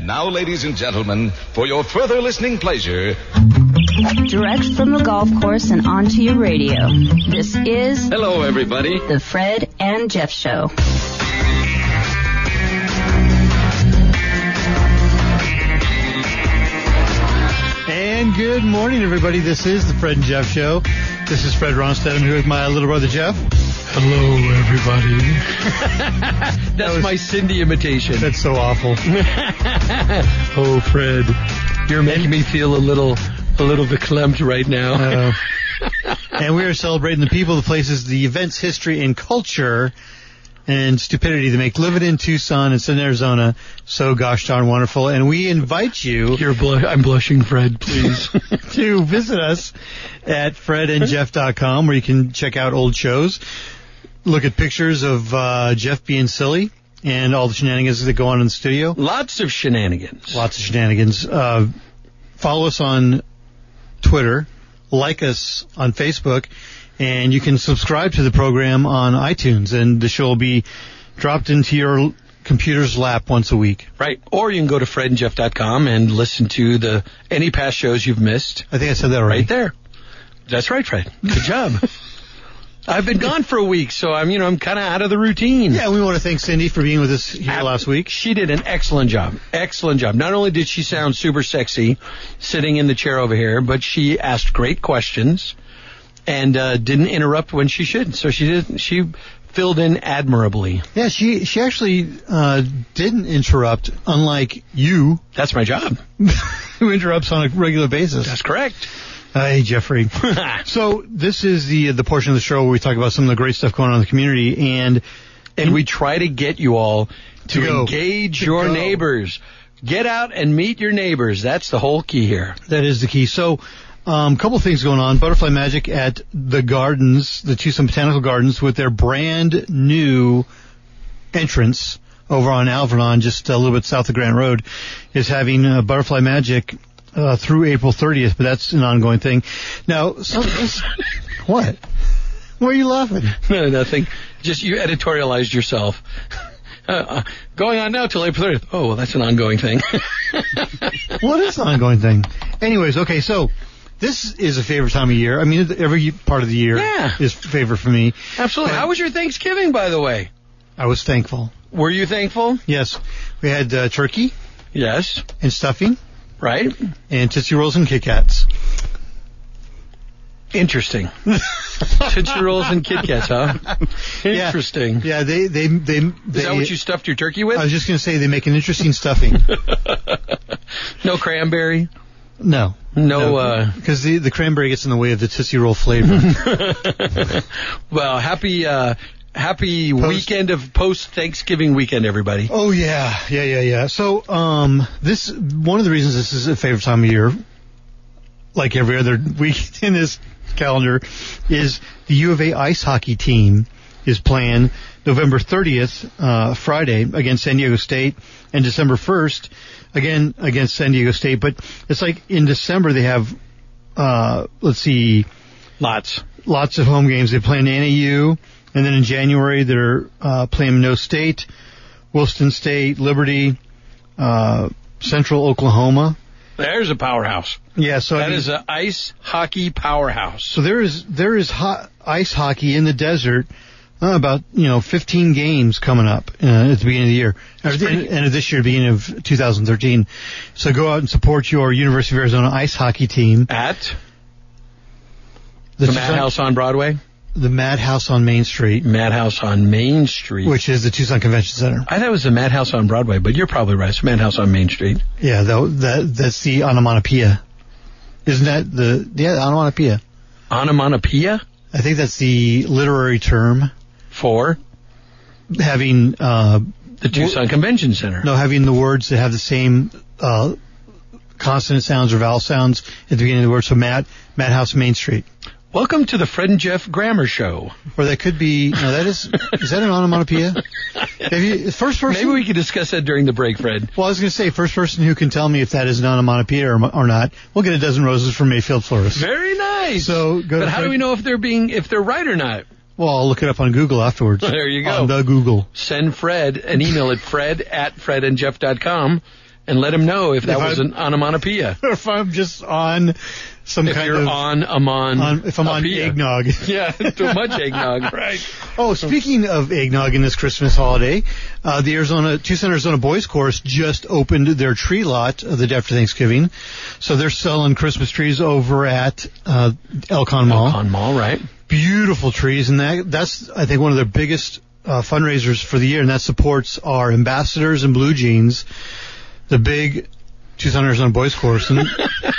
now, ladies and gentlemen, for your further listening pleasure, direct from the golf course and onto your radio, this is... Hello, everybody. The Fred and Jeff Show. And good morning, everybody. This is the Fred and Jeff Show. This is Fred Ronstadt. I'm here with my little brother, Jeff. Hello, everybody. That's my Cindy imitation. That's so awful. Oh, Fred, you're making me feel a little verklempt right now. And we are celebrating the people, the places, the events, history, and culture and stupidity that make living in Tucson and Southern Arizona so gosh darn wonderful. And we invite you... I'm blushing, Fred, please. to visit us at fredandjeff.com, where you can check out old shows, look at pictures of Jeff being silly, and all the shenanigans that go on in the studio. Lots of shenanigans. Follow us on Twitter, like us on Facebook, and you can subscribe to the program on iTunes, and the show will be dropped into your computer's lap once a week. Right. Or you can go to fredandjeff.com and listen to any past shows you've missed. I think I said that already. Right there. That's right, Fred. Good job. I've been gone for a week, so I'm kind of out of the routine. Yeah, we want to thank Cindy for being with us here last week. She did an excellent job. Excellent job. Not only did she sound super sexy sitting in the chair over here, but she asked great questions and didn't interrupt when she should. So she filled in admirably. Yeah, she actually didn't interrupt, unlike you. That's my job. Who interrupts on a regular basis. That's correct. Hey, Jeffrey. So this is the portion of the show where we talk about some of the great stuff going on in the community, and we try to get you all to engage your neighbors. Get out and meet your neighbors. That's the whole key here. That is the key. So a couple of things going on. Butterfly Magic at the Gardens, the Tucson Botanical Gardens, with their brand new entrance over on Alvernon, just a little bit south of Grant Road, is having Butterfly Magic through April 30th, but that's an ongoing thing. Now, what? Why are you laughing? No, nothing. Just you editorialized yourself. Going on now till April 30th. Oh, well, that's an ongoing thing. What is an ongoing thing? Anyways, okay, so this is a favorite time of year. I mean, every part of the year is favorite for me. Absolutely. How was your Thanksgiving, by the way? I was thankful. Were you thankful? Yes. We had turkey. Yes. And stuffing. Right. And Tootsie Rolls and Kit Kats. Interesting. Tootsie Rolls and Kit Kats, huh? Interesting. Yeah, they Is that what you stuffed your turkey with? I was just going to say they make an interesting stuffing. No cranberry? No. No. Because the cranberry gets in the way of the Tootsie Roll flavor. Well, happy weekend of post-Thanksgiving weekend, everybody. Oh, yeah. So, one of the reasons this is a favorite time of year, like every other week in this calendar, is the U of A ice hockey team is playing November 30th, Friday, against San Diego State, and December 1st, again, against San Diego State. But it's like in December they have, lots of home games. They play in NAU. And then in January, they're playing Minot State, Williston State, Liberty, Central Oklahoma. There's a powerhouse. Yeah, so that is an ice hockey powerhouse. So there is ice hockey in the desert. About 15 games coming up at the beginning of the year, end of this year, beginning of 2013. So go out and support your University of Arizona ice hockey team at the Madhouse on Broadway. The Madhouse on Main Street. Madhouse on Main Street. Which is the Tucson Convention Center. I thought it was the Madhouse on Broadway, but you're probably right. It's Madhouse on Main Street. Yeah, that's the onomatopoeia. Isn't that onomatopoeia? Onomatopoeia? I think that's the literary term. For? Having, the Tucson Convention Center. No, having the words that have the same, consonant sounds or vowel sounds at the beginning of the word. So Madhouse Main Street. Welcome to the Fred and Jeff Grammar Show. Or that could be, is that an onomatopoeia? First person? Maybe we could discuss that during the break, Fred. Well, I was going to say, first person who can tell me if that is an onomatopoeia or not, we'll get a dozen roses from Mayfield Florist. Very nice. So, but how do we know if they're right or not? Well, I'll look it up on Google afterwards. There you go. On the Google. Send Fred an email at fred@fredandjeff.com. and let him know if that was an onomatopoeia. Or if I'm just on some If kind you're of... if I'm on eggnog. Yeah, too much eggnog. Right. Oh, speaking of eggnog in this Christmas holiday, the Tucson, Arizona Boys Course just opened their tree lot the day after Thanksgiving. So they're selling Christmas trees over at Elcon Mall. Elcon Mall, right. Beautiful trees, and that's, I think, one of their biggest fundraisers for the year, and that supports our ambassadors and blue jeans, the big Tucson, Arizona Boys Course. And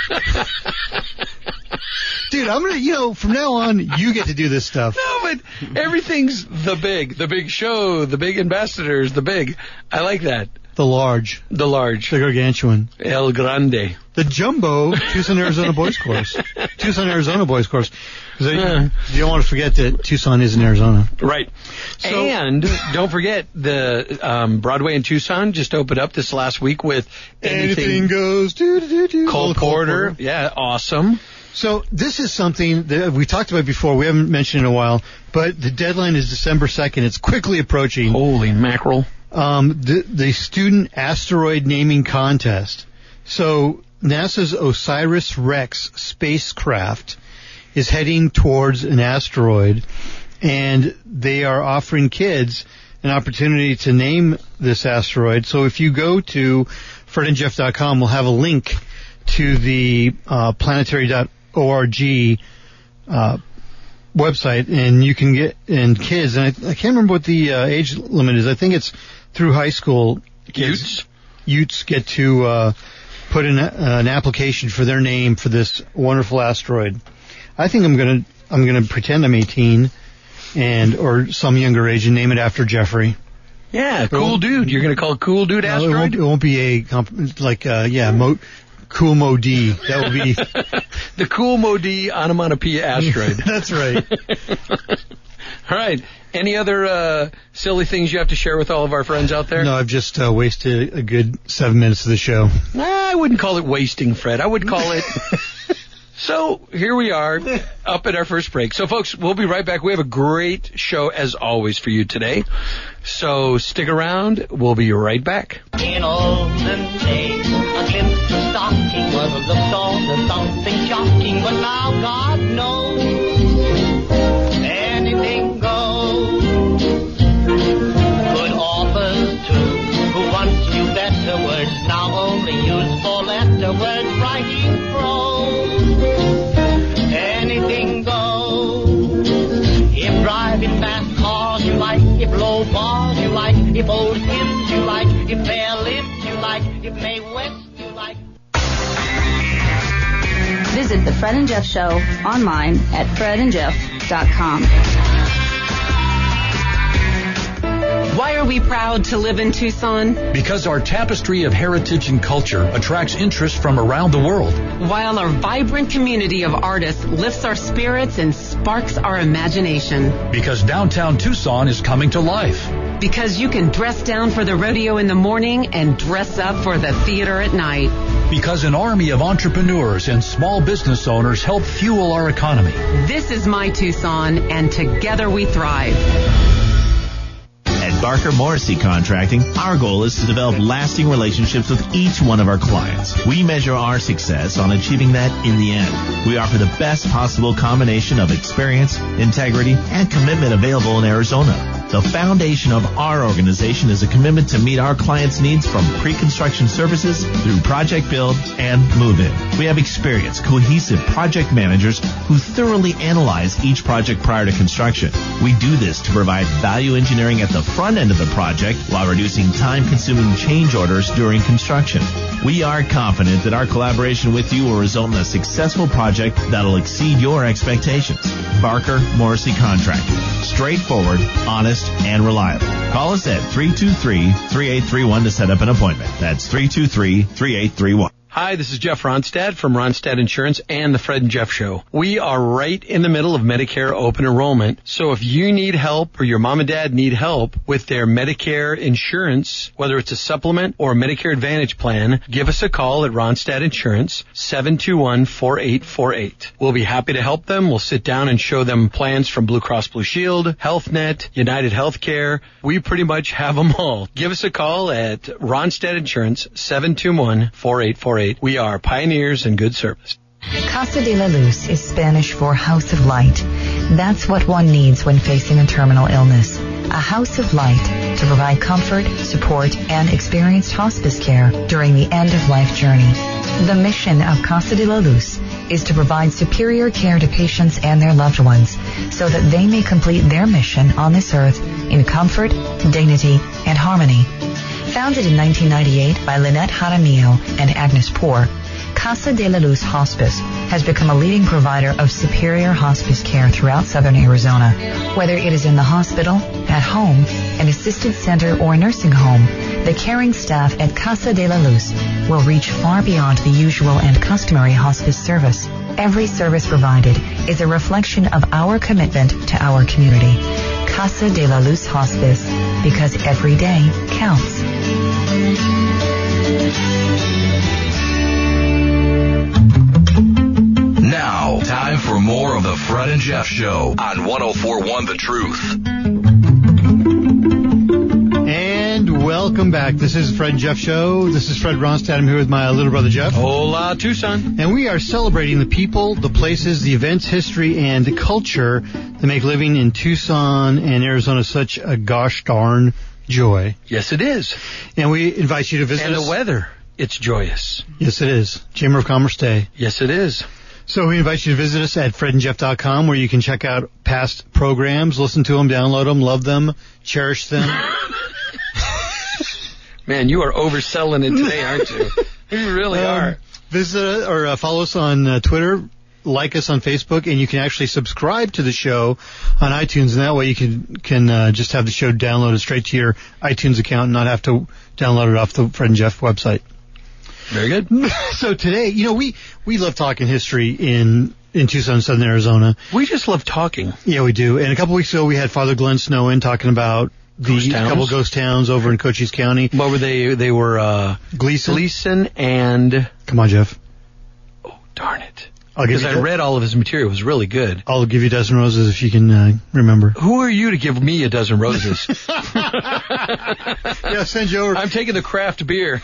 dude, I'm going to, from now on, you get to do this stuff. No, but everything's the big show, the big ambassadors, the big. I like that. The large. The gargantuan. El Grande. The jumbo Tucson, Arizona Boys Course. Tucson, Arizona Boys Course. You don't want to forget that Tucson is in Arizona. Right. So, and don't forget, the Broadway in Tucson just opened up this last week with Anything Goes. Cole Porter. Yeah, awesome. So this is something that we talked about before. We haven't mentioned in a while, but the deadline is December 2nd. It's quickly approaching. Holy mackerel. The Student Asteroid Naming Contest. So NASA's OSIRIS-REx spacecraft is heading towards an asteroid, and they are offering kids an opportunity to name this asteroid. So if you go to fredandjeff.com, we'll have a link to the planetary.org website, and you can get kids, and I can't remember what the age limit is. I think it's through high school. Utes get to put in an application for their name for this wonderful asteroid. I think I'm gonna pretend I'm 18 or some younger age and name it after Jeffrey. Yeah, cool dude. You're gonna call it Cool Dude Asteroid? It won't be Cool Mo D. That would be the Cool Mo D onomatopoeia asteroid. That's right. All right. Any other silly things you have to share with all of our friends out there? No, I've just wasted a good 7 minutes of the show. I wouldn't call it wasting, Fred. I would call it... So here we are up at our first break. So, folks, we'll be right back. We have a great show, as always, for you today. So stick around. We'll be right back. In olden days, a glimpse of stocking was a look on something shocking. But now God knows anything goes. Good authors, too, who once knew better words, now only use four-letter words, writing prose. Anything goes. If driving fast cars you like, if low bars you like, if old hymns you like, if fair lips you like, if Mae West you like. Visit The Fred and Jeff Show online at fredandjeff.com. Why are we proud to live in Tucson? Because our tapestry of heritage and culture attracts interest from around the world. While our vibrant community of artists lifts our spirits and sparks our imagination. Because downtown Tucson is coming to life. Because you can dress down for the rodeo in the morning and dress up for the theater at night. Because an army of entrepreneurs and small business owners help fuel our economy. This is my Tucson, and together we thrive. At Barker Morrissey Contracting, our goal is to develop lasting relationships with each one of our clients. We measure our success on achieving that in the end. We offer the best possible combination of experience, integrity, and commitment available in Arizona. The foundation of our organization is a commitment to meet our clients' needs from pre-construction services through project build and move-in. We have experienced, cohesive project managers who thoroughly analyze each project prior to construction. We do this to provide value engineering at the front end of the project while reducing time-consuming change orders during construction. We are confident that our collaboration with you will result in a successful project that'll exceed your expectations. Barker Morrissey Contracting. Straightforward, honest, and reliable. Call us at 323-3831 to set up an appointment. That's 323-3831. Hi, this is Jeff Ronstadt from Ronstadt Insurance and the Fred and Jeff Show. We are right in the middle of Medicare open enrollment. So if you need help or your mom and dad need help with their Medicare insurance, whether it's a supplement or a Medicare Advantage plan, give us a call at Ronstadt Insurance, 721-4848. We'll be happy to help them. We'll sit down and show them plans from Blue Cross Blue Shield, HealthNet, United Healthcare. We pretty much have them all. Give us a call at Ronstadt Insurance, 721-4848. We are pioneers in good service. Casa de la Luz is Spanish for house of light. That's what one needs when facing a terminal illness. A house of light to provide comfort, support, and experienced hospice care during the end-of-life journey. The mission of Casa de la Luz is to provide superior care to patients and their loved ones so that they may complete their mission on this earth in comfort, dignity, and harmony. Founded in 1998 by Lynette Jaramillo and Agnes Poor, Casa de la Luz Hospice has become a leading provider of superior hospice care throughout southern Arizona. Whether it is in the hospital, at home, an assisted center, or a nursing home, the caring staff at Casa de la Luz will reach far beyond the usual and customary hospice service. Every service provided is a reflection of our commitment to our community. Casa de la Luz Hospice, because every day counts. Now, time for more of the Fred and Jeff Show on 104.1 The Truth. And welcome back. This is Fred and Jeff Show. This is Fred Ronstadt. I'm here with my little brother Jeff. Hola, Tucson. And we are celebrating the people, the places, the events, history, and the culture that make living in Tucson and Arizona such a gosh darn joy. Yes, it is. And we invite you to visit us. And the weather, it's joyous. Yes, it is. Chamber of Commerce Day. Yes, it is. So we invite you to visit us at fredandjeff.com, where you can check out past programs, listen to them, download them, love them, cherish them. Man, you are overselling it today, aren't you? You really are. Visit or follow us on Twitter, like us on Facebook, and you can actually subscribe to the show on iTunes, and that way you can just have the show downloaded straight to your iTunes account and not have to download it off the Fred and Jeff website. Very good. So today, we love talking history in Tucson, southern Arizona. We just love talking. Yeah, we do. And a couple weeks ago, we had Father Glenn Snow in talking about the couple ghost towns over in Cochise County. What were they? They were Gleason and... Come on, Jeff. Oh, darn it. Because I read all of his material. It was really good. I'll give you a dozen roses if you can remember. Who are you to give me a dozen roses? Yeah, send you over. I'm taking the craft beer.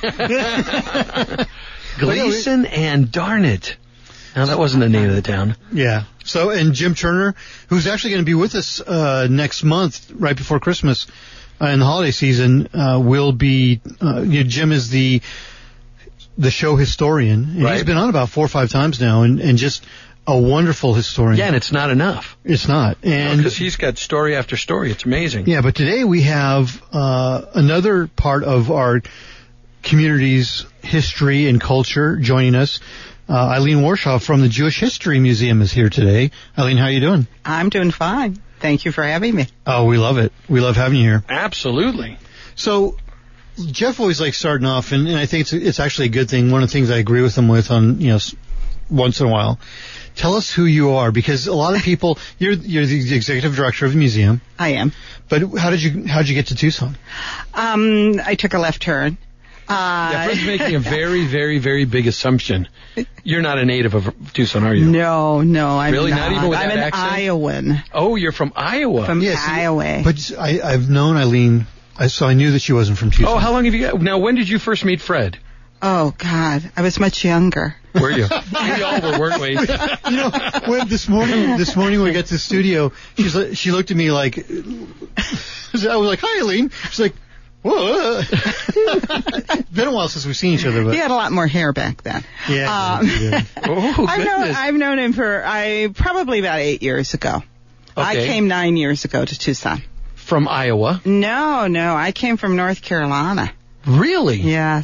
Gleason and darn it. Now, that wasn't the name of the town. Yeah. So, and Jim Turner, who's actually going to be with us next month, right before Christmas, in the holiday season, will be, Jim is the show historian. And right. He's been on about 4 or 5 times now, and just a wonderful historian. Yeah, and it's not enough. It's not. And because he's got story after story. It's amazing. Yeah, but today we have another part of our community's history and culture joining us. Eileen Warshaw from the Jewish History Museum is here today. Eileen, how are you doing? I'm doing fine. Thank you for having me. Oh, we love it. We love having you here. Absolutely. So, Jeff always likes starting off, and I think it's actually a good thing. One of the things I agree with him with on, once in a while. Tell us who you are, because a lot of people, you're the executive director of the museum. I am. But how'd you get to Tucson? I took a left turn. Fred's making a very, very, very big assumption. You're not a native of Tucson, are you? No, I'm really? not. Not even with I'm that an accent? Iowan. Oh, you're from Iowa. From Iowa. But I've known Eileen, so I knew that she wasn't from Tucson. Oh, how long have you got? Now, when did you first meet Fred? Oh, God. I was much younger. Were you? We all were, weren't we? When this morning when we got to the studio, she looked at me like, I was like, hi, Eileen. She's like, whoa. It's been a while since we've seen each other. But he had a lot more hair back then. Yeah. Oh, goodness. I've known him for probably about 8 years ago. Okay. I came 9 years ago to Tucson. From Iowa? No. I came from North Carolina. Really? Yes.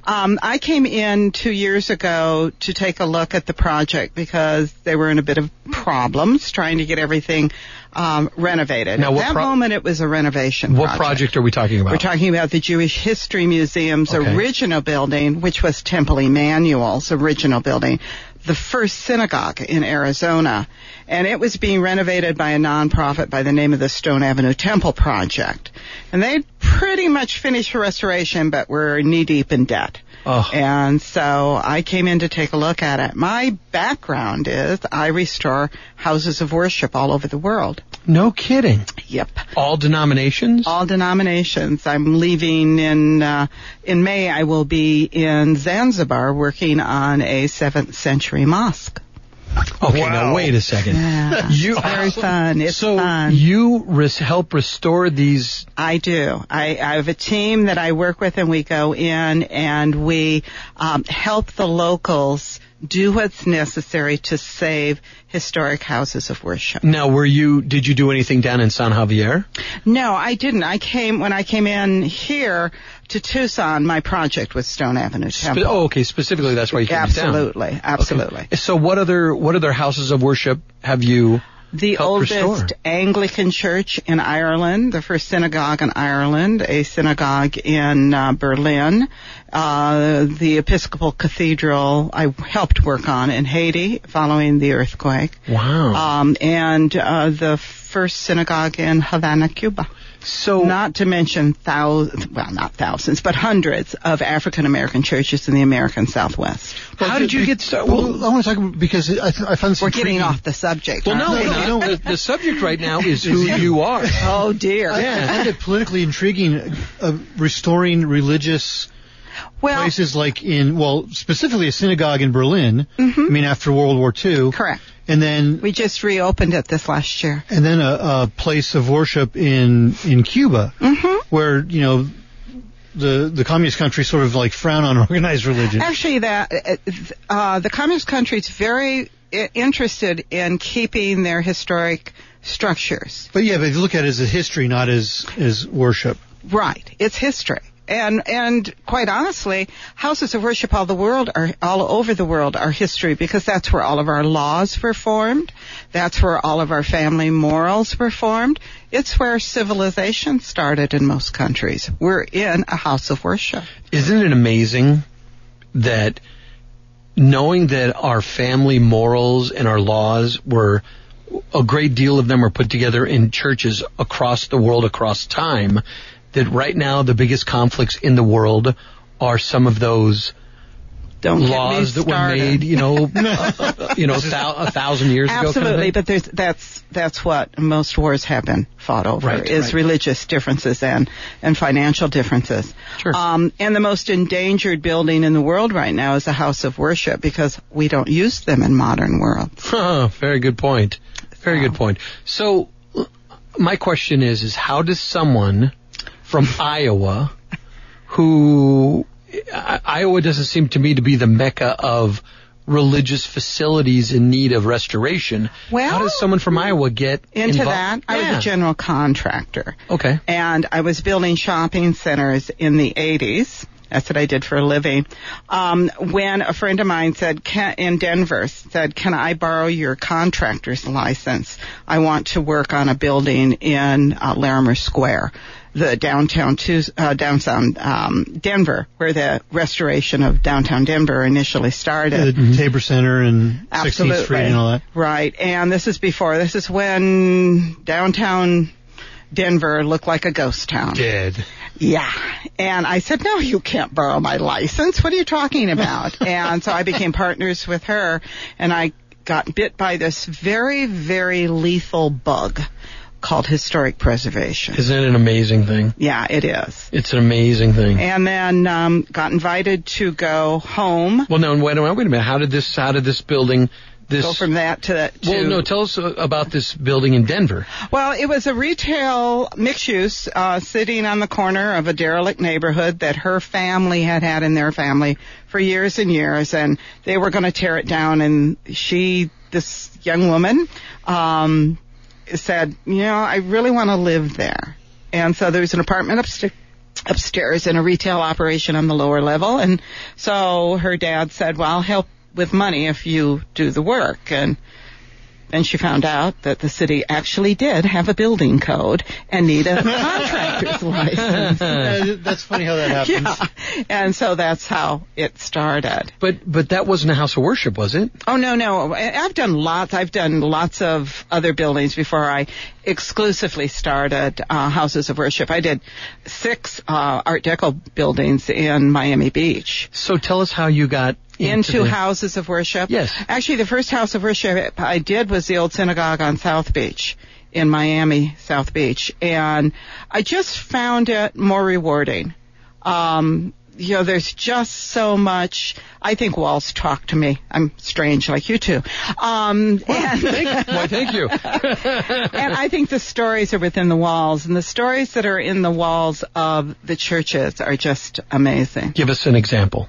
I came in 2 years ago to take a look at the project because they were in a bit of problems trying to get everything renovated. Now, At that moment, it was a renovation What project are we talking about? We're talking about the Jewish History Museum's original building, which was Temple Emmanuel's original building, the first synagogue in Arizona. And it was being renovated by a nonprofit by the name of the Stone Avenue Temple Project. And they pretty much finished the restoration, but were knee-deep in debt. Oh. And so I came in to take a look at it. My background is I restore houses of worship all over the world. No kidding. Yep. All denominations? All denominations. I'm leaving in May. I will be in Zanzibar working on a 7th century mosque. Okay, now wait a second. Yeah, it's very fun. It's fun. You help restore these? I do. I have a team that I work with, and we go in and we help the locals do what's necessary to save historic houses of worship. Now, did you do anything down in San Javier? No, I didn't. When I came in here to Tucson, my project was Stone Avenue Temple. Specifically, that's why you came down. Absolutely. Okay. So what other houses of worship have you The helped oldest restore? Anglican church in Ireland, the first synagogue in Ireland, a synagogue in Berlin, the Episcopal Cathedral I helped work on in Haiti following the earthquake. Wow. And the first synagogue in Havana, Cuba. So, not to mention not thousands, but hundreds of African American churches in the American Southwest. How did you get started? Well, I want to talk because I found this We're intriguing. getting off the subject. Well, aren't we? the subject right now is who you are. Oh dear. I find it politically intriguing, restoring religious places like specifically a synagogue in Berlin. Mm-hmm. I mean, after World War II. Correct. And then we just reopened it this last year. And then a place of worship in Cuba, where the communist country sort of like frown on organized religion. Actually, the communist country is very interested in keeping their historic structures. But if you look at it as a history, not as worship. Right. It's history. And quite honestly, houses of worship all over the world are history because that's where all of our laws were formed. That's where all of our family morals were formed. It's where civilization started in most countries. We're in a house of worship. Isn't it amazing that knowing that our family morals and our laws a great deal of them are put together in churches across the world, across time, that right now the biggest conflicts in the world are some of those laws that were made, 1,000 years ago. Absolutely, but that's what most wars have been fought over, religious differences and financial differences. Sure. And the most endangered building in the world right now is a house of worship because we don't use them in modern worlds. Very good point. Very good point. So my question is how does someone from Iowa, Iowa doesn't seem to me to be the mecca of religious facilities in need of restoration. Well, how does someone from Iowa get into involved? that? I was a general contractor. Okay. And I was building shopping centers in the 80s. That's what I did for a living. When a friend of mine in Denver said, "Can I borrow your contractor's license? I want to work on a building in Larimer Square." The downtown Denver, where the restoration of downtown Denver initially started. The Tabor Center and 16th Street and all that. Right. And this is when downtown Denver looked like a ghost town. Dead. Yeah. And I said, "No, you can't borrow my license. What are you talking about?" And so I became partners with her, and I got bit by this very, very lethal bug called historic preservation. Isn't it an amazing thing? Yeah, it is. It's an amazing thing. And then got invited to go home. Well, no, wait a minute. How did this building... Go from that to... Well, no, tell us about this building in Denver. Well, it was a retail mixed-use sitting on the corner of a derelict neighborhood that her family had in their family for years and years, and they were going to tear it down, and this young woman... said, I really want to live there. And so there was an apartment upstairs in a retail operation on the lower level. And so her dad said, well, I'll help with money if you do the work. And then she found out that the city actually did have a building code and need a contractor's license. That's funny how that happens. Yeah. And so that's how it started. But that wasn't a house of worship, was it? Oh, no. I've done lots of other buildings before I exclusively started houses of worship. I did 6 Art Deco buildings in Miami Beach. So tell us how you got into houses of worship. Yes. Actually, the first house of worship I did was the old synagogue on South Beach, in Miami, South Beach. And I just found it more rewarding. There's just so much. I think walls talk to me. I'm strange like you two. Why, thank you. And I think the stories are within the walls, and the stories that are in the walls of the churches are just amazing. Give us an example.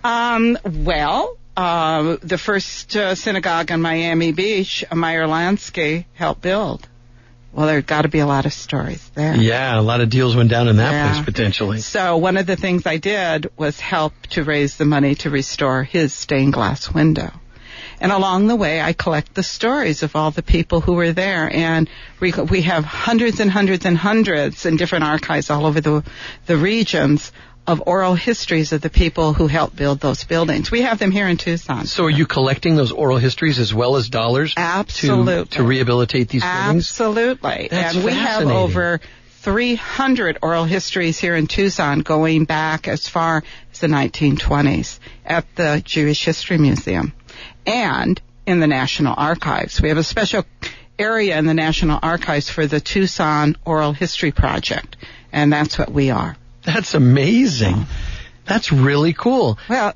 The first synagogue on Miami Beach, Meyer Lansky helped build. Well, there's got to be a lot of stories there. Yeah, a lot of deals went down in that place, potentially. So one of the things I did was help to raise the money to restore his stained glass window. And along the way, I collect the stories of all the people who were there. And we have hundreds and hundreds and hundreds in different archives all over the regions of oral histories of the people who helped build those buildings. We have them here in Tucson. So are you collecting those oral histories as well as dollars? Absolutely. To rehabilitate these buildings? Absolutely. That's and we have over 300 oral histories here in Tucson going back as far as the 1920s at the Jewish History Museum and in the National Archives. We have a special area in the National Archives for the Tucson Oral History Project, and that's what we are. That's amazing. That's really cool. Well,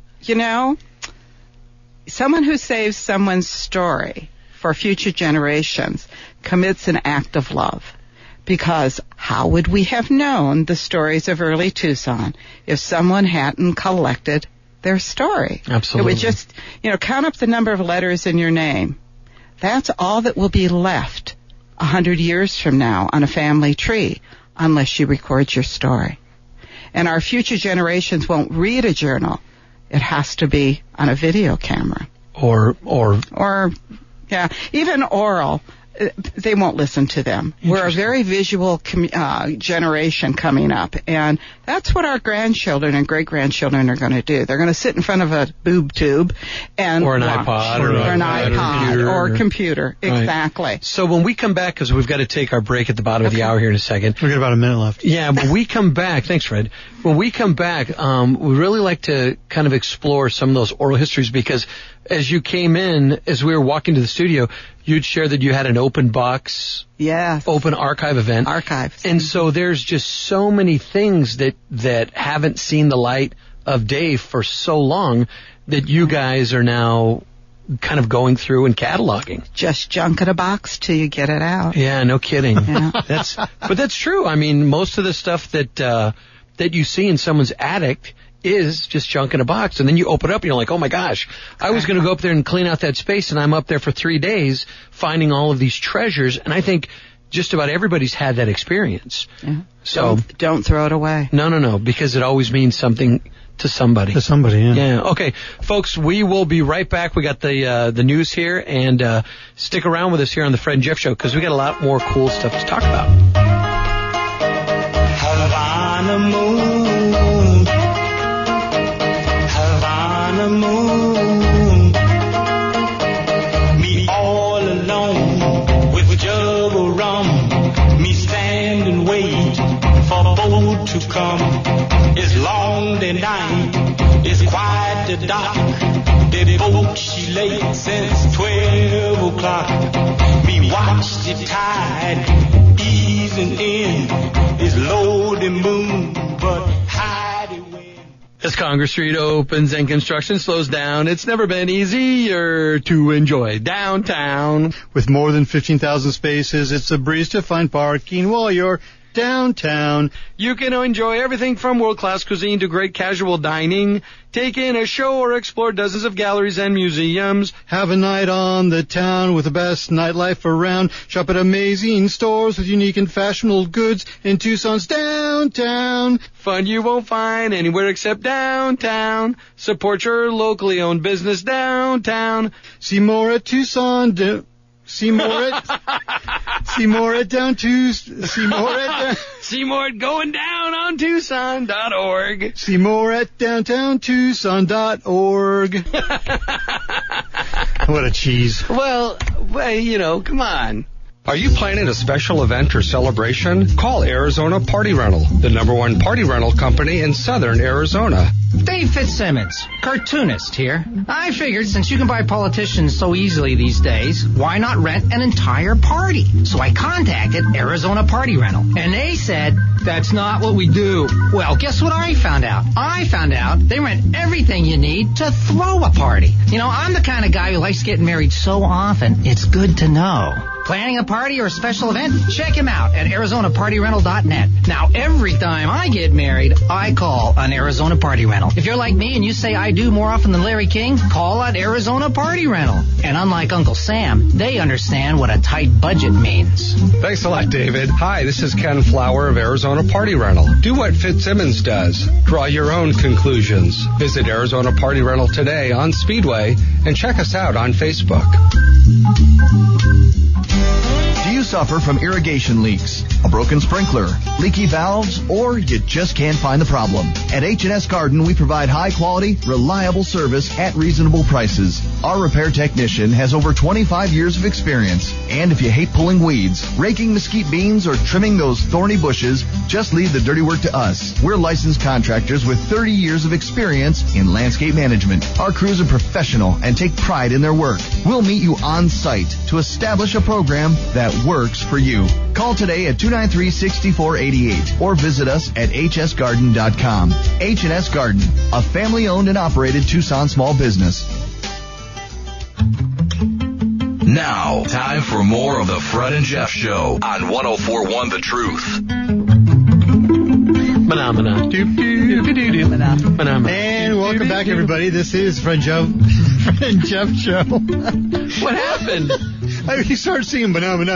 someone who saves someone's story for future generations commits an act of love. Because how would we have known the stories of early Tucson if someone hadn't collected their story? Absolutely. It would just, count up the number of letters in your name. That's all that will be left 100 years from now on a family tree unless you record your story. And our future generations won't read a journal. It has to be on a video camera. Or even oral. They won't listen to them. We're a very visual generation coming up, and that's what our grandchildren and great-grandchildren are going to do. They're going to sit in front of a boob tube and or an watch. iPod or computer. Right. Exactly. So when we come back, because we've got to take our break at the bottom of the hour here in a second. We've got about a minute left. Yeah, when we come back, thanks, Fred. When we come back, we really like to kind of explore some of those oral histories because as you came in, as we were walking to the studio, you'd share that you had an open box, open archive event. Archives. And so there's just so many things that haven't seen the light of day for so long that you guys are now kind of going through and cataloging. Just junk in a box till you get it out. Yeah, no kidding. Yeah. But that's true. I mean, most of the stuff that you see in someone's attic is just junk in a box, and then you open it up and you're like, oh my gosh, I was going to go up there and clean out that space, and I'm up there for 3 days finding all of these treasures, and I think just about everybody's had that experience. Yeah. So don't throw it away. No, because it always means something to somebody. Yeah. Okay, folks, we will be right back. We got the news here, and stick around with us here on the Fred and Jeff Show because we got a lot more cool stuff to talk about. Havana moon. Moon, me all alone with a jug of rum, me stand and wait for a boat to come. It's long the night, it's quite the dark. The boat she late since 12 o'clock. Me watch the tide easing in. It's low the moon, but high the wind. As Congress Street opens and construction slows down, it's never been easier to enjoy downtown. With more than 15,000 spaces, it's a breeze to find parking while you're downtown. You can enjoy everything from world-class cuisine to great casual dining. Take in a show or explore dozens of galleries and museums. Have a night on the town with the best nightlife around. Shop at amazing stores with unique and fashionable goods in Tucson's downtown. Fun you won't find anywhere except downtown. Support your locally owned business downtown. See more at Tucson. See more at down to see more at see more at going down on Tucson.org. See more at downtowntucson.org. What a cheese. Well, come on. Are you planning a special event or celebration? Call Arizona Party Rental, the #1 party rental company in southern Arizona. Dave Fitzsimmons, cartoonist here. I figured since you can buy politicians so easily these days, why not rent an entire party? So I contacted Arizona Party Rental, and they said, that's not what we do. Well, guess what I found out? I found out they rent everything you need to throw a party. I'm the kind of guy who likes getting married so often, it's good to know. Planning a party or a special event? Check him out at ArizonaPartyRental.net. Now, every time I get married, I call an Arizona Party Rental. If you're like me and you say I do more often than Larry King, call an Arizona Party Rental. And unlike Uncle Sam, they understand what a tight budget means. Thanks a lot, David. Hi, this is Ken Flower of Arizona Party Rental. Do what Fitzsimmons does. Draw your own conclusions. Visit Arizona Party Rental today on Speedway and check us out on Facebook. Do you suffer from irrigation leaks, a broken sprinkler, leaky valves, or you just can't find the problem? At H&S Garden, we provide high-quality, reliable service at reasonable prices. Our repair technician has over 25 years of experience. And if you hate pulling weeds, raking mesquite beans, or trimming those thorny bushes, just leave the dirty work to us. We're licensed contractors with 30 years of experience in landscape management. Our crews are professional and take pride in their work. We'll meet you on site to establish a program that works for you. Call today at 293-6488 or visit us at hsgarden.com. H&S Garden, a family-owned and operated Tucson small business. Now, time for more of the Fred and Jeff Show on 104.1 The Truth. And welcome back, everybody. This is Fred and Jeff Show. What happened? He started singing banana.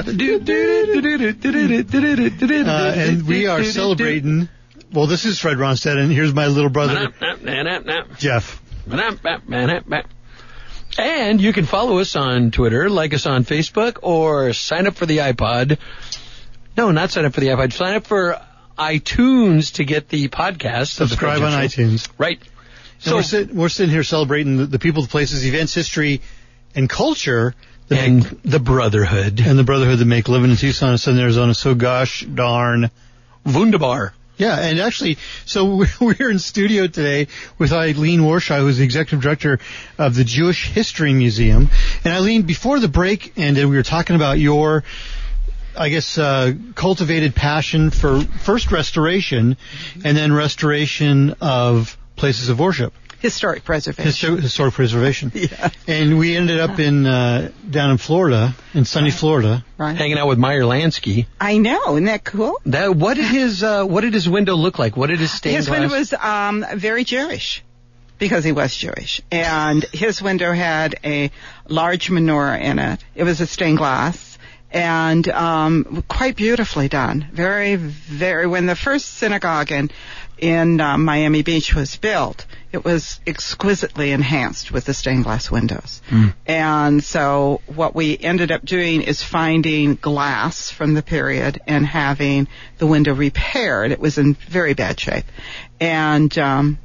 And we are celebrating. Well, this is Fred Ronstadt, and here's my little brother, Jeff. And you can follow us on Twitter, like us on Facebook, or sign up for the iPod. No, not sign up for the iPod. Sign up for iTunes to get the podcast. Subscribe on iTunes. Right. So we're sitting here celebrating the people, the places, events, history, and culture. And the brotherhood. And the brotherhood that make living in Tucson and Southern Arizona so gosh darn wunderbar. Yeah, and actually, so we're in studio today with Eileen Warshaw, who's the executive director of the Jewish History Museum. And Eileen, before the break, and we were talking about your, I guess, cultivated passion for first restoration and then restoration of places of worship. Historic preservation. Historic preservation. Yeah. And we ended up in down in Florida, in sunny Florida, right. Hanging out with Meyer Lansky. I know, isn't that cool? What did his window look like? What did his stained glass? His window was very Jewish, because he was Jewish, and his window had a large menorah in it. It was a stained glass. And quite beautifully done. Very, very. When the first synagogue in Miami Beach was built, it was exquisitely enhanced with the stained glass windows. And so what we ended up doing is finding glass from the period and having the window repaired. It was in very bad shape. And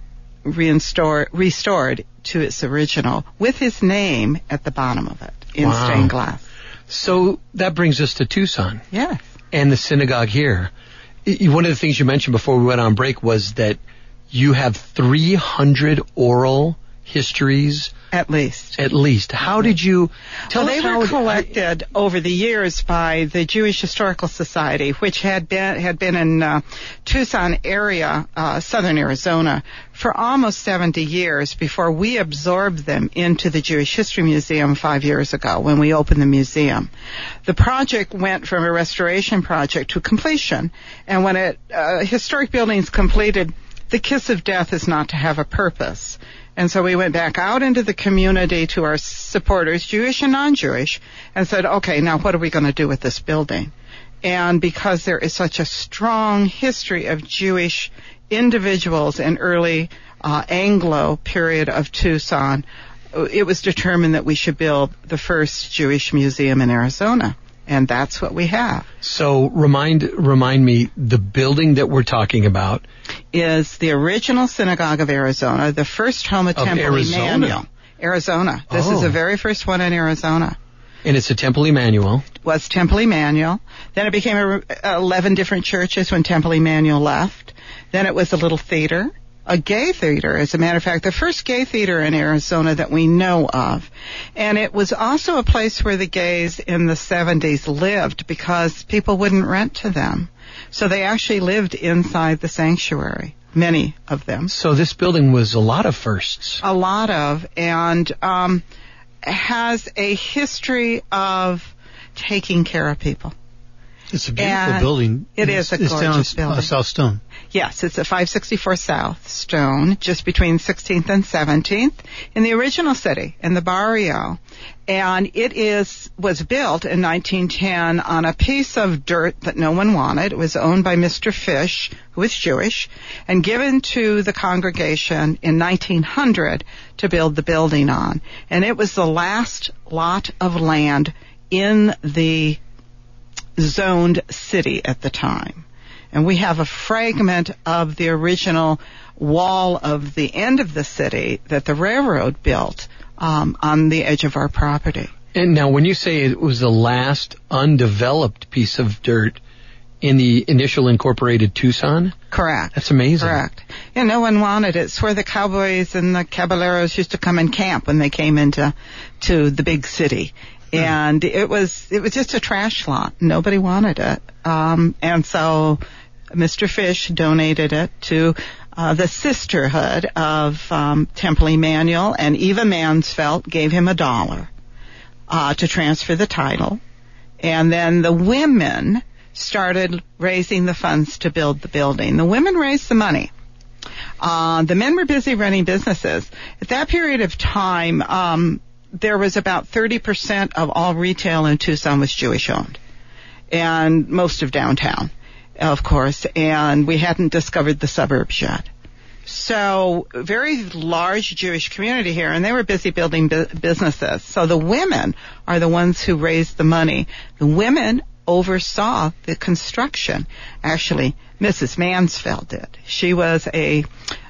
restored to its original with his name at the bottom of it in stained glass. So that brings us to Tucson. Yeah. And the synagogue here. One of the things you mentioned before we went on break was that you have 300 oral histories? At least. How did you tell us they how were collected over the years by the Jewish Historical Society, which had been in Tucson area, southern Arizona, for almost 70 years before we absorbed them into the Jewish History Museum 5 years ago when we opened the museum. The project went from a restoration project to completion, and when historic building's completed, the kiss of death is not to have a purpose. And so we went back out into the community to our supporters, Jewish and non-Jewish, and said, okay, now what are we going to do with this building? And because there is such a strong history of Jewish individuals in early Anglo period of Tucson, it was determined that we should build the first Jewish museum in Arizona. And that's what we have. So remind me, the building that we're talking about is the original synagogue of Arizona, the first home of Temple Emmanuel. Arizona. This is the very first one in Arizona. And it's a Temple Emmanuel. Was Temple Emmanuel. Then it became 11 different churches when Temple Emmanuel left. Then it was a little theater. A gay theater, as a matter of fact, the first gay theater in Arizona that we know of. And it was also a place where the gays in the 70s lived because people wouldn't rent to them. So they actually lived inside the sanctuary, many of them. So this building was a lot of firsts. A lot of, and has a history of taking care of people. It's a beautiful building. It is a gorgeous building. South Stone. Yes, it's a 564 South Stone, just between 16th and 17th, in the original city, in the barrio. And it was built in 1910 on a piece of dirt that no one wanted. It was owned by Mr. Fish, who was Jewish, and given to the congregation in 1900 to build the building on. And it was the last lot of land in the zoned city at the time. And we have a fragment of the original wall of the end of the city that the railroad built on the edge of our property. And now when you say it was the last undeveloped piece of dirt in the initial incorporated Tucson? Correct. That's amazing. Correct. Yeah, no one wanted it. It's where the cowboys and the caballeros used to come and camp when they came into the big city. And it was just a trash lot. Nobody wanted it. And so Mr. Fish donated it to the sisterhood of Temple Emmanuel, and Eva Mansfeld gave him $1 to transfer the title. And then the women started raising the funds to build the building. The women raised the money. The men were busy running businesses. At that period of time, there was about 30% of all retail in Tucson was Jewish owned, and most of downtown, of course, and we hadn't discovered the suburbs yet. So very large Jewish community here, and they were busy building businesses. So the women are the ones who raised the money. The women oversaw the construction. Actually, Mrs. Mansfeld did. She was a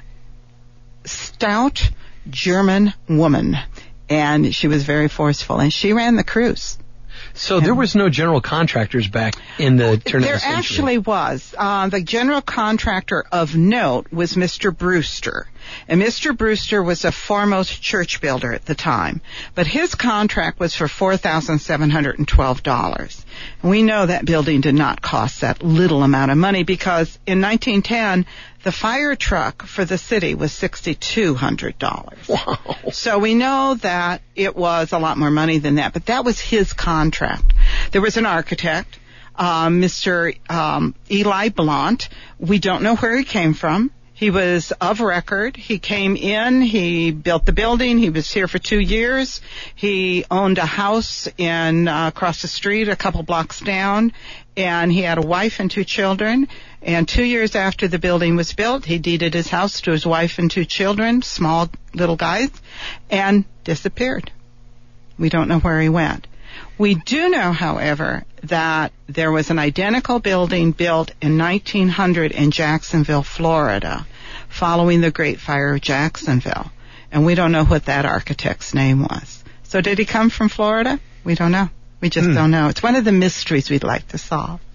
stout German woman, and she was very forceful, and she ran the crews. So there was no general contractors back in the turn of the century? There actually was. The general contractor of note was Mr. Brewster. And Mr. Brewster was a foremost church builder at the time. But his contract was for $4,712. And we know that building did not cost that little amount of money because in 1910, the fire truck for the city was $6,200. Wow. So we know that it was a lot more money than that, but that was his contract. There was an architect, Mr. Eli Blount. We don't know where he came from. He was of record. He came in, he built the building, he was here for 2 years. He owned a house in across the street, a couple blocks down, and he had a wife and 2 children. And 2 years after the building was built, he deeded his house to his wife and 2 children, small little guys, and disappeared. We don't know where he went. We do know, however, that there was an identical building built in 1900 in Jacksonville, Florida, following the Great Fire of Jacksonville. And we don't know what that architect's name was. So did he come from Florida? We don't know. We just don't know. It's one of the mysteries we'd like to solve.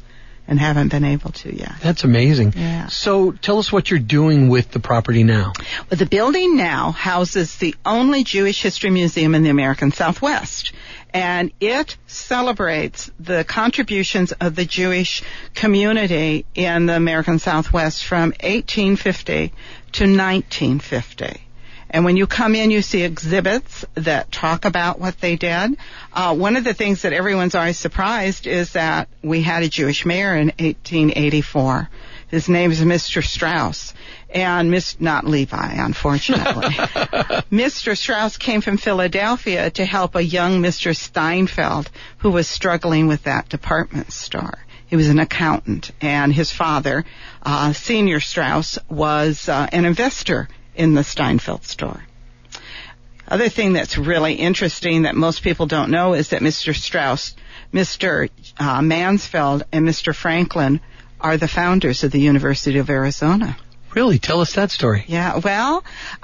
and haven't been able to yet. That's amazing. Yeah. So tell us what you're doing with the property now. Well, the building now houses the only Jewish history museum in the American Southwest. And it celebrates the contributions of the Jewish community in the American Southwest from 1850 to 1950. And when you come in, you see exhibits that talk about what they did. One of the things that everyone's always surprised is that we had a Jewish mayor in 1884. His name is Mr. Strauss. And not Levi, unfortunately. Mr. Strauss came from Philadelphia to help a young Mr. Steinfeld who was struggling with that department store. He was an accountant, and his father, Senior Strauss, was an investor in the Steinfeld store. Other thing that's really interesting that most people don't know is that Mr. Strauss, Mr. Mansfield, and Mr. Franklin are the founders of the University of Arizona. Really? Tell us that story. Yeah, well,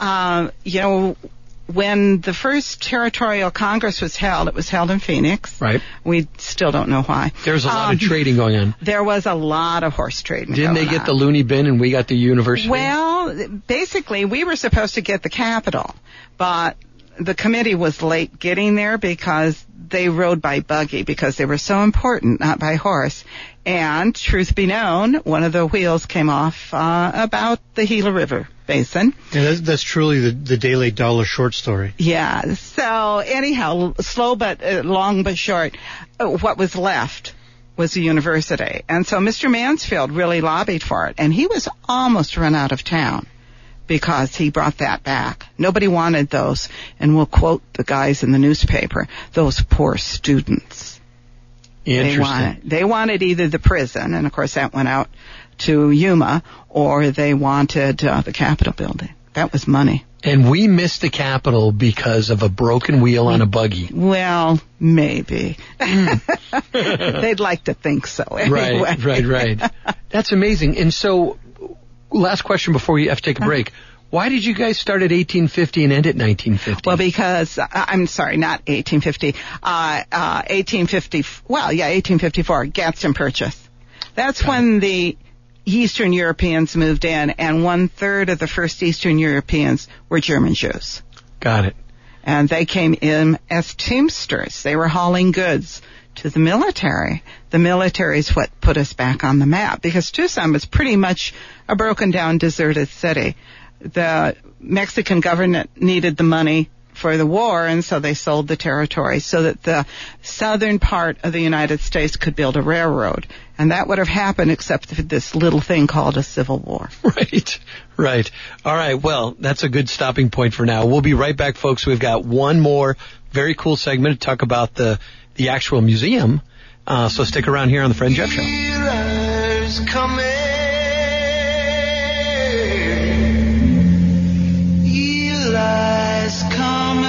when the first Territorial Congress was held, it was held in Phoenix. Right. We still don't know why. There's a lot of trading going on. There was a lot of horse trading Didn't they get the loony bin and we got the university? Well, basically, we were supposed to get the Capitol, but the committee was late getting there because they rode by buggy because they were so important, not by horse. And truth be known, one of the wheels came off about the Gila River basin. Yeah, that's truly the Daily Dollar short story. Yeah. So anyhow, slow but long but short, what was left was the university. And so Mr. Mansfield really lobbied for it, and he was almost run out of town because he brought that back. Nobody wanted those, and we'll quote the guys in the newspaper, those poor students. Interesting. They wanted either the prison, and of course that went out to Yuma, or they wanted the Capitol building. That was money. And we missed the Capitol because of a broken wheel on a buggy. Well, maybe. They'd like to think so anyway. Right. That's amazing. And so, last question before you have to take a break. Why did you guys start at 1850 and end at 1950? Well, because, I'm sorry, not 1850, 1854, Gadsden Purchase. That's when the Eastern Europeans moved in, and 1/3 of the first Eastern Europeans were German Jews. Got it. And they came in as teamsters. They were hauling goods to the military. The military is what put us back on the map, because Tucson was pretty much a broken down, deserted city. The Mexican government needed the money for the war, and so they sold the territory so that the southern part of the United States could build a railroad. And that would have happened except for this little thing called a civil war. Right. All right, well, that's a good stopping point for now. We'll be right back, folks. We've got one more very cool segment to talk about the actual museum. So stick around here on the Fred and Jeff Show. Eli's coming.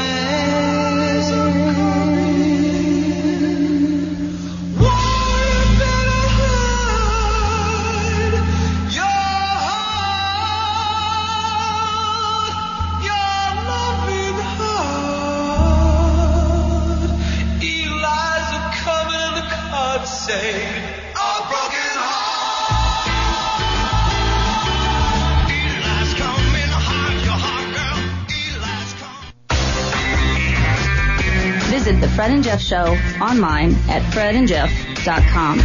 Say, a broken heart. Eli's coming hard, your heart, girl. Eli's coming. Visit the Fred and Jeff Show online at fredandjeff.com.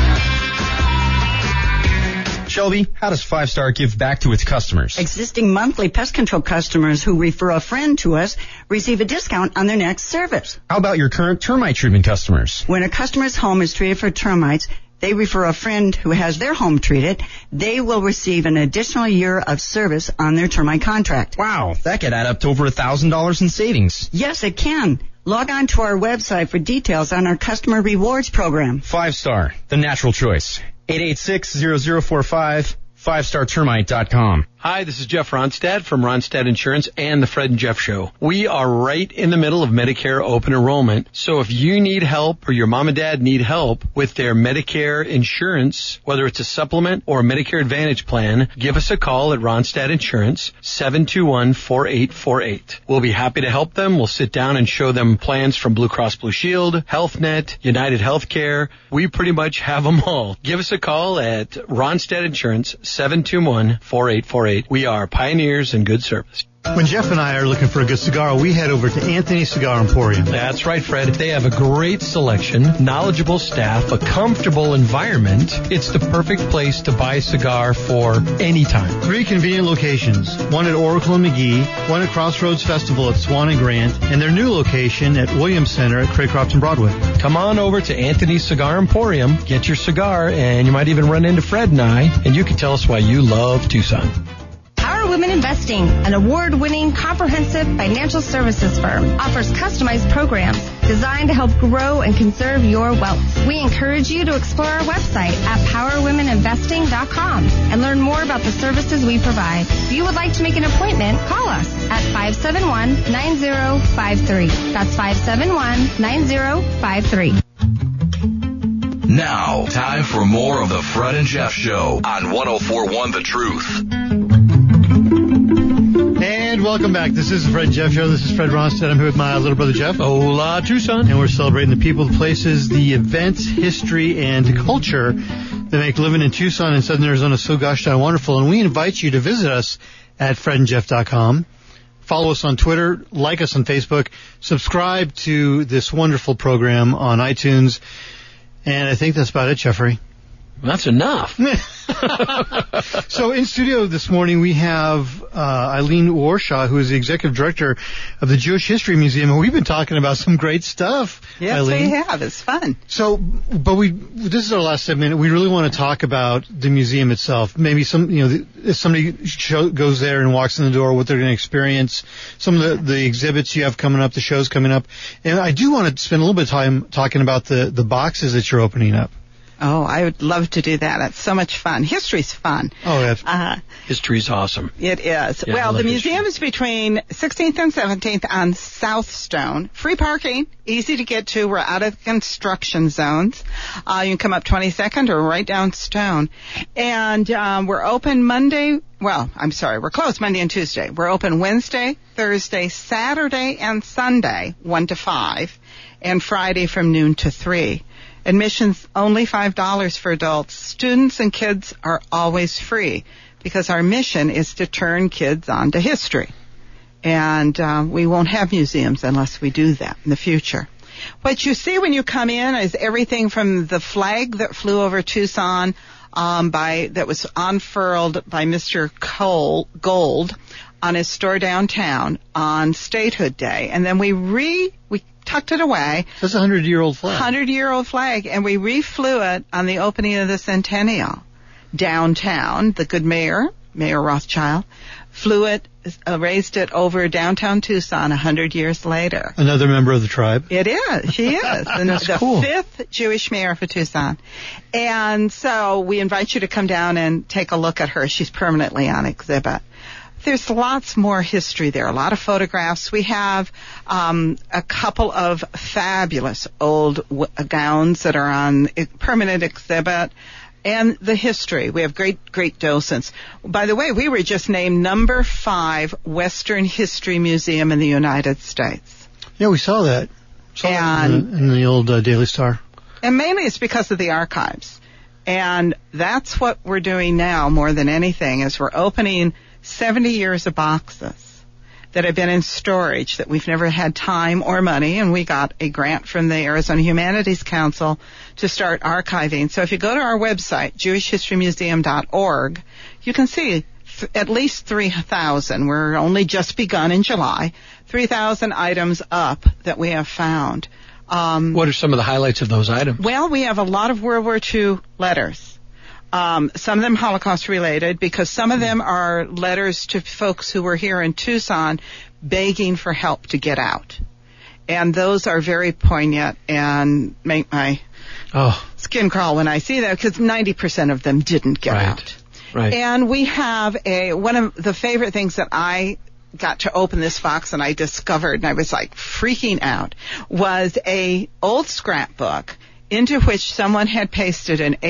Shelby, how does 5 Star give back to its customers? Existing monthly pest control customers who refer a friend to us receive a discount on their next service. How about your current termite treatment customers? When a customer's home is treated for termites, they refer a friend who has their home treated, they will receive an additional year of service on their termite contract. Wow, that could add up to over $1,000 in savings. Yes, it can. Log on to our website for details on our customer rewards program. 5 Star, the natural choice. 886-0045, 5startermite.com. Hi, this is Jeff Ronstadt from Ronstadt Insurance and the Fred and Jeff Show. We are right in the middle of Medicare open enrollment. So if you need help or your mom and dad need help with their Medicare insurance, whether it's a supplement or a Medicare Advantage plan, give us a call at Ronstadt Insurance, 721-4848. We'll be happy to help them. We'll sit down and show them plans from Blue Cross Blue Shield, Health Net, United Healthcare. We pretty much have them all. Give us a call at Ronstadt Insurance, 721-4848. We are pioneers in good service. When Jeff and I are looking for a good cigar, we head over to Anthony Cigar Emporium. That's right, Fred. They have a great selection, knowledgeable staff, a comfortable environment. It's the perfect place to buy a cigar for any time. 3 convenient locations, one at Oracle and McGee, one at Crossroads Festival at Swan and Grant, and their new location at Williams Center at Craycroft and Broadway. Come on over to Anthony's Cigar Emporium, get your cigar, and you might even run into Fred and I, and you can tell us why you love Tucson. Power Women Investing, an award-winning comprehensive financial services firm, offers customized programs designed to help grow and conserve your wealth. We encourage you to explore our website at powerwomeninvesting.com and learn more about the services we provide. If you would like to make an appointment, call us at 571-9053. That's 571-9053. Now, time for more of the Fred and Jeff Show on 104.1 The Truth. And welcome back. This is the Fred and Jeff Show. This is Fred Ronstadt. I'm here with my little brother Jeff. Hola, Tucson. And we're celebrating the people, the places, the events, history, and culture that make living in Tucson and Southern Arizona so gosh darn wonderful. And we invite you to visit us at fredandjeff.com. Follow us on Twitter, like us on Facebook, subscribe to this wonderful program on iTunes. And I think that's about it, Jeffrey. That's enough. So in studio this morning we have Eileen Warshaw, who is the executive director of the Jewish History Museum, and we've been talking about some great stuff. Yes, Eileen. we have. It's fun. So, but this is our last segment. We really want to talk about the museum itself. Maybe if somebody goes there and walks in the door, what they're going to experience, some of the exhibits you have coming up, the shows coming up, and I do want to spend a little bit of time talking about the boxes that you're opening up. Oh, I would love to do that. It's so much fun. History's fun. Oh, yeah. History's awesome. It is. Yeah, well, the museum is between 16th and 17th on South Stone. Free parking, easy to get to. We're out of construction zones. You can come up 22nd or right down Stone. And we're open Monday. Well, I'm sorry. We're closed Monday and Tuesday. We're open Wednesday, Thursday, Saturday, and Sunday, 1 to 5, and Friday from noon to 3. Admission's only $5 for adults. Students and kids are always free because our mission is to turn kids on to history. And we won't have museums unless we do that in the future. What you see when you come in is everything from the flag that flew over Tucson that was unfurled by Mr. Gold on his store downtown on Statehood Day. And then we tucked it away. That's a 100-year-old flag. 100-year-old flag, and we reflew it on the opening of the Centennial. Downtown, the good Mayor Rothschild, raised it over downtown Tucson 100 years later. Another member of the tribe. It is. She is. And That's the cool. 5th Jewish mayor for Tucson. And so we invite you to come down and take a look at her. She's permanently on exhibit. There's lots more history there, a lot of photographs. We have a couple of fabulous old gowns that are on permanent exhibit, and the history. We have great docents. By the way, we were just named number 5 Western History Museum in the United States. Yeah, we saw that. In the old Daily Star. And mainly it's because of the archives. And that's what we're doing now more than anything, is we're opening 70 years of boxes that have been in storage that we've never had time or money, and we got a grant from the Arizona Humanities Council to start archiving. So if you go to our website, jewishhistorymuseum.org, you can see at least 3,000. We're only just begun in July. 3,000 items up that we have found. What are some of the highlights of those items? Well, we have a lot of World War II letters. Some of them Holocaust related, because some of them are letters to folks who were here in Tucson begging for help to get out. And those are very poignant and make my skin crawl when I see that, because 90% of them didn't get out. Right. And we have one of the favorite things that I got to open this box and I discovered, and I was like freaking out, was a old scrapbook into which someone had pasted an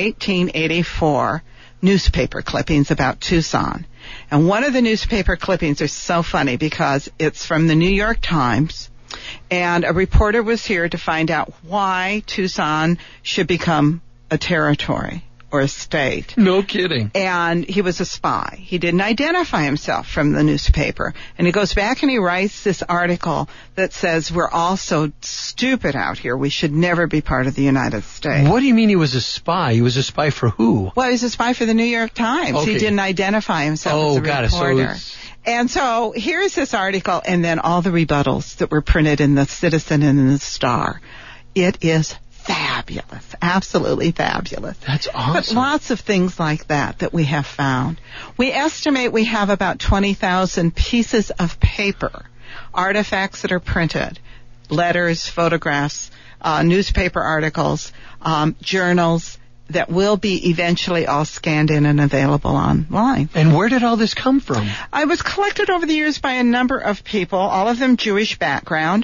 1884 newspaper clippings about Tucson. And one of the newspaper clippings is so funny because it's from the New York Times, and a reporter was here to find out why Tucson should become a territory or a state. No kidding. And he was a spy. He didn't identify himself from the newspaper. And he goes back and he writes this article that says we're all so stupid out here. We should never be part of the United States. What do you mean he was a spy? He was a spy for who? Well, he was a spy for the New York Times. Okay. He didn't identify himself as a got reporter. it. And so here's this article and then all the rebuttals that were printed in the Citizen and in the Star. It is fabulous. Absolutely fabulous. That's awesome. But lots of things like that we have found. We estimate we have about 20,000 pieces of paper, artifacts that are printed, letters, photographs, newspaper articles, journals, that will be eventually all scanned in and available online. And where did all this come from? I was collected over the years by a number of people, all of them Jewish background,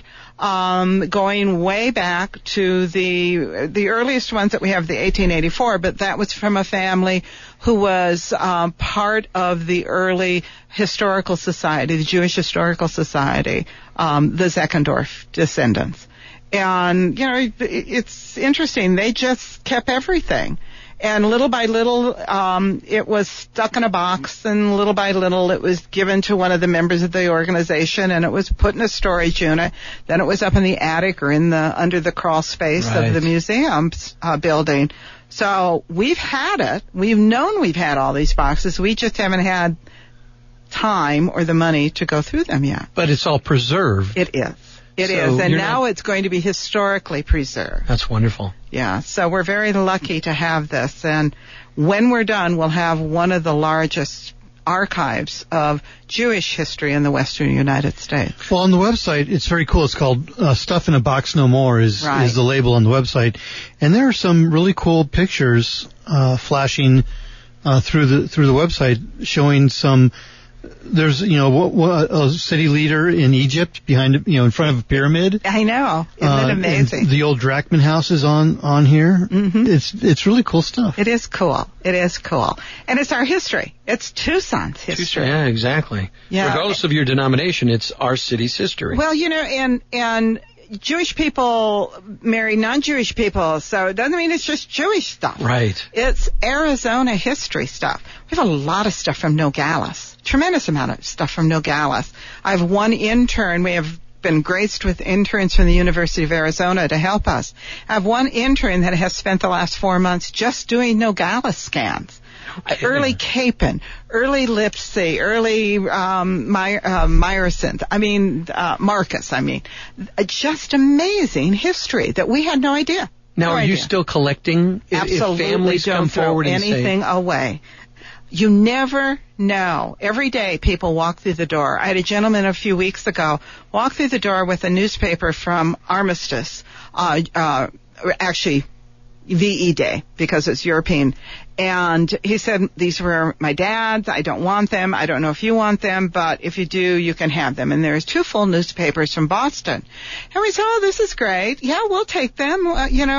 going way back to the earliest ones that we have, the 1884, but that was from a family who was part of the early historical society, the Jewish Historical Society, the Zeckendorf descendants. And, it's interesting. They just kept everything. And little by little, it was stuck in a box, and little by little, it was given to one of the members of the organization, and it was put in a storage unit. Then it was up in the attic or under the crawl space of the museum building. So we've had it. We've known we've had all these boxes. We just haven't had time or the money to go through them yet. But it's all preserved. It is. It is, and now it's going to be historically preserved. That's wonderful. Yeah, so we're very lucky to have this, and when we're done, we'll have one of the largest archives of Jewish history in the western United States. Well, on the website, it's very cool. It's called Stuff in a Box No More is the label on the website, and there are some really cool pictures flashing through the website showing some. There's, a city leader in Egypt behind, in front of a pyramid. I know. Isn't it amazing? The old Drachman House is on here. Mm-hmm. It's really cool stuff. It is cool. It is cool. And it's our history. It's Tucson's history. Yeah, exactly. Yeah. Regardless of your denomination, it's our city's history. Well, and Jewish people marry non-Jewish people, so it doesn't mean it's just Jewish stuff. Right. It's Arizona history stuff. We have a lot of stuff from Nogales. Tremendous amount of stuff from Nogales. I have one intern. We have been graced with interns from the University of Arizona to help us. I have one intern that has spent the last 4 months just doing Nogales scans. Early Capon, early Lipsy, early Meyerson, Marcus, just amazing history that we had no idea. Now, are you still collecting? Absolutely. If families don't come forward throw and anything away. You never know. Every day people walk through the door. I had a gentleman a few weeks ago walk through the door with a newspaper from Armistice, actually VE Day, because it's European. And he said, these were my dad's. I don't want them. I don't know if you want them, but if you do, you can have them. And there's 2 full newspapers from Boston. And we said, oh, this is great. Yeah, we'll take them.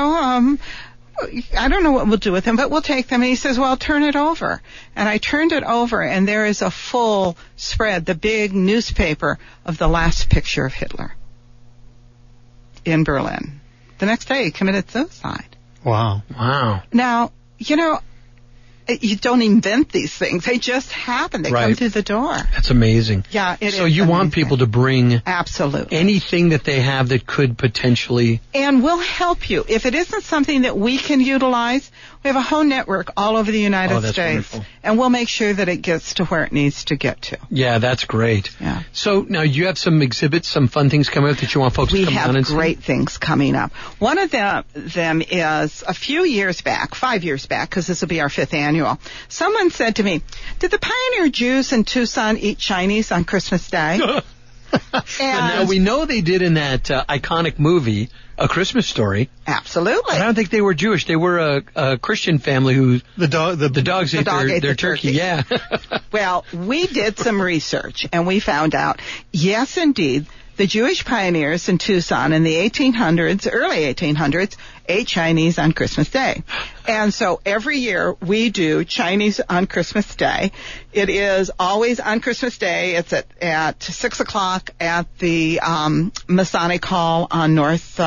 I don't know what we'll do with them, but we'll take them. And he says, well, turn it over. And I turned it over, and there is a full spread, the big newspaper of the last picture of Hitler in Berlin. The next day, he committed suicide. Wow. Now, you don't invent these things. They just happen. They come through the door. That's amazing. Yeah, it is. So you want people to bring absolutely anything that they have that could potentially... And we'll help you. If it isn't something that we can utilize, we have a whole network all over the United States. Wonderful. And we'll make sure that it gets to where it needs to get to. Yeah, that's great. Yeah. So now you have some exhibits, some fun things coming up that you want folks to come down and see? We have great things coming up. One of them is a few years back, 5 years back, because this will be our 5th annual. Someone said to me, did the pioneer Jews in Tucson eat Chinese on Christmas Day? But now we know they did in that iconic movie, A Christmas Story. Absolutely. But I don't think they were Jewish. They were a Christian family who the dogs ate their turkey. Yeah. Well, we did some research and we found out, yes, indeed, the Jewish pioneers in Tucson in the 1800s, early 1800s, ate Chinese on Christmas Day. And so every year we do Chinese on Christmas Day. It is always on Christmas Day. It's at 6 o'clock at the Masonic Hall on North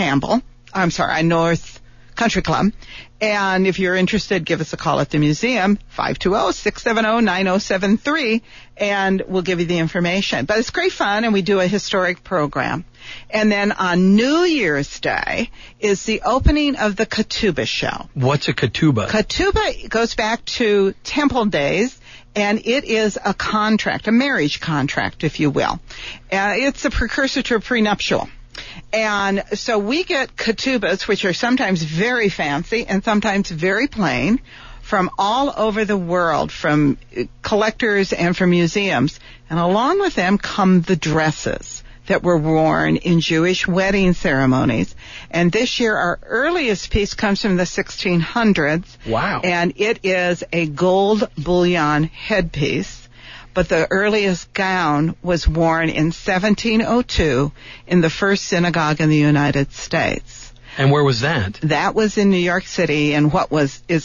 Country Club. And if you're interested, give us a call at the museum, 520-670-9073, and we'll give you the information. But it's great fun, and we do a historic program. And then on New Year's Day is the opening of the Ketubah show. What's a Ketubah? Ketubah goes back to Temple days, and it is a contract, a marriage contract, if you will. It's a precursor to a prenuptial. And so we get ketubahs, which are sometimes very fancy and sometimes very plain, from all over the world, from collectors and from museums. And along with them come the dresses that were worn in Jewish wedding ceremonies. And this year our earliest piece comes from the 1600s. Wow. And it is a gold bullion headpiece. But the earliest gown was worn in 1702 in the first synagogue in the United States. And where was that? That was in New York City, and what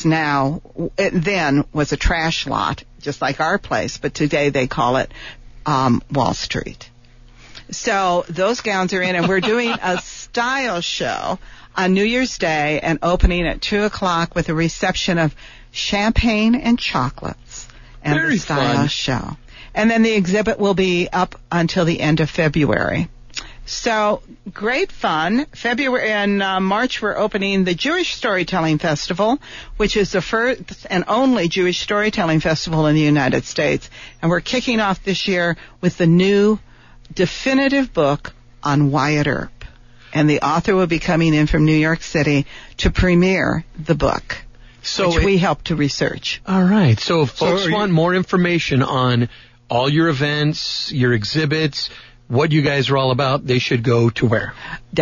then was a trash lot, just like our place, but today they call it Wall Street. So those gowns are in, and we're doing a style show on New Year's Day and opening at 2 o'clock with a reception of champagne and chocolates. And Very the style fun. show. And then the exhibit will be up until the end of February. So, great fun. February and March we're opening the Jewish Storytelling Festival, which is the first and only Jewish storytelling festival in the United States. And we're kicking off this year with the new definitive book on Wyatt Earp. And the author will be coming in from New York City to premiere the book. Which we help to research. All right. So if folks want more information on all your events, your exhibits, what you guys are all about, they should go to where?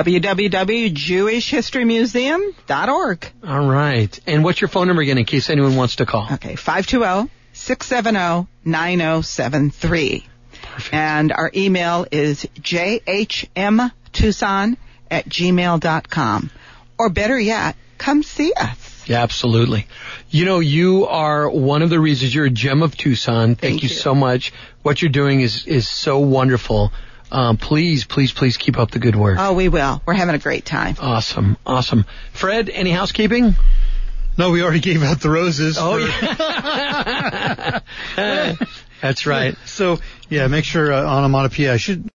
www.jewishhistorymuseum.org. All right. And what's your phone number again in case anyone wants to call? Okay, 520-670-9073. Perfect. And our email is jhmtucson@gmail.com. Or better yet, come see us. Yeah, absolutely. You know, you are one of the reasons you're a gem of Tucson. Thank you so much. What you're doing is so wonderful. Please keep up the good work. Oh, we will. We're having a great time. Awesome. Fred, any housekeeping? No, we already gave out the roses. Oh, yeah. That's right. So, yeah, make sure onomatopoeia. I should